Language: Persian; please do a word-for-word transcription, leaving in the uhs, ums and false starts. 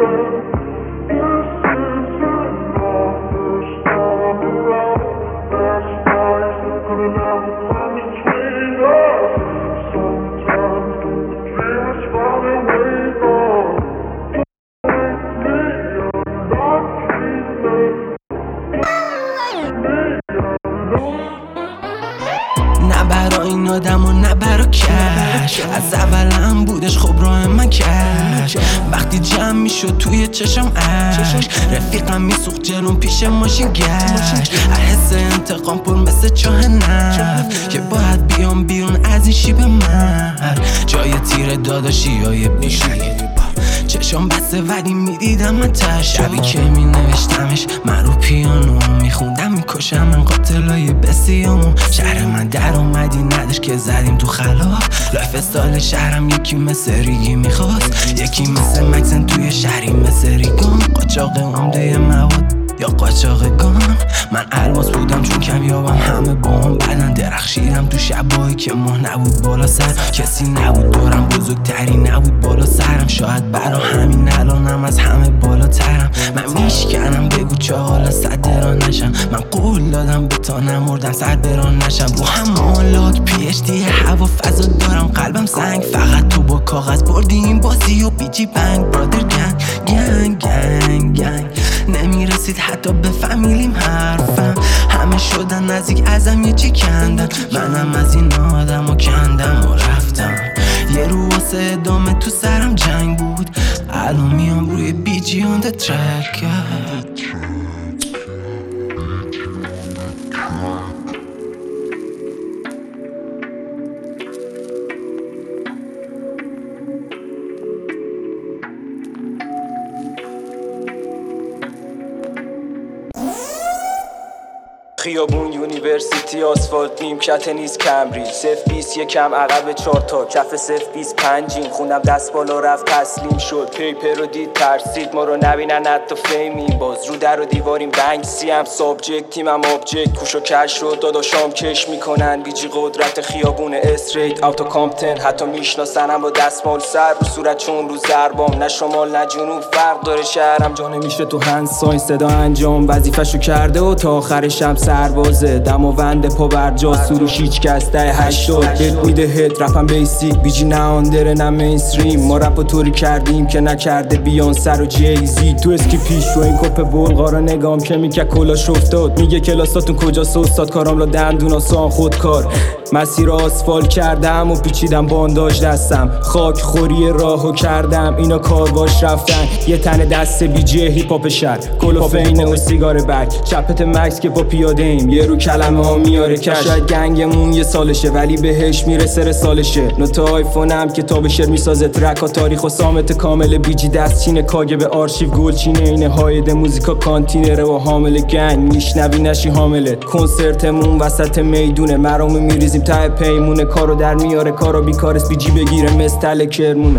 نه برا این آدم و نه برا کش، از اولم بودش خب راه من کش. وقتی جمع میشد توی چشم عشق، رفیقم میسوخت جلون پیش ماشین گشت. حس انتقام پر مثل چاه نفت که باید بیام بیرون از این شیب مرد. جای تیر داداشی های بیشی چشم بسته ولی میدیدم من تش. شبی که می نوشتمش من رو پیانو میخوندم میکشم من قاتلای بسیامو. شهر من در اومدی نداشت که زدیم تو خلاف. لایف استایل شهرم یکی مثل ریگی میخواست، یکی مثل مکسن توی شهری مثل ریگان. قاچاق عمده مواد یا قاچاق گان. من الماس بودم چون کمیابم همه با هم بدن. درخشیدم تو شبایی که ماه نبود بالا سر، کسی نبود دورم بزرگتری نبود بالا سرم. شاید برا همین الانم از همه بالاترم. من میشکنم بگو چه حالا صدران نشم. من قول دادم به تا نمردم سر بران نشم. رو همالات پی اچ دی هوا فضا دارم. قلبم سنگ فقط تو با کاغذ بردی این بازی و بیجی بنگ. برادر گنگ گنگ گنگ گنگ نمیرسید حتی به فامیلیم حرفم. همه شدن نزدیک ازم یه چی کندن. منم از این آدم و کندم و رفتم. یه رو واسه ادامه تو سرم جنگ بود. الان میام روی بیجی on the track. خیابون یونیورسیتی آسفالت نیمکت نیست کمبریج. صف بیس یکم عقب چهار تا کف صف بیس پنجیم. خوندم دست بالا رفت تسلیم شد. پیپر رو دید ترسید ما رو نبینن حتی فیمیم. باز رو در و دیواریم بنگ سیم سابجکت تیمم آبجکت. کوشو کش شد داداشام کش میکنن. بیجی قدرت خیابون استریت اوتو کامپتن. حتی میشناسنم با دستمال سر رو صورت چون رو ضربام. نه شمال نه جنوب فرق داره شهرم. جا نمیشه تو هند ساین صدا انجام وظیفه‌شو کرده و تا آخر شب سربازه. دماوند پا برجا سروش هیچ کس ده هشتاد. هد میده هد رپم بیسیک بیجی نه آندره نه مینستریم. ما رپا طوری کردیم که نکرده بیان سر و جیزی. تو اسکی پیش رو این کپ بلغا رو نگام که میگه کلاش افتاد. میگه کلاساتون کجاست استاد کارام را دندون آسان خودکار. مسیر آسفال کردم و پیچیدم بانداج دستم. خاک خوری راهو کردم اینا کارواش رفتن. یه تن دست بیجی هیپ هاپ شهر کلوفین و سیگار برگ. چپت مکس که با پیاده ایم یه رو کلمه ها میاره کش. شاید گنگمون یه سالشه ولی بهش میرسه رسالشه. نوت آیفونم کتاب شعر میسازه ترک ها تاریخ و سامت کامل. بیجی دستچینه کاگه به آرشیو گلچینه. اینه هاید موزیکا کانتینره و حامل گنگ. میشنوی نشی حامله. کنسرتمون وسط میدونه مرامو میریزیم ته پیمونه. کارو در میاره کارو بیکارست بیجی بگیره مستل کرمونه.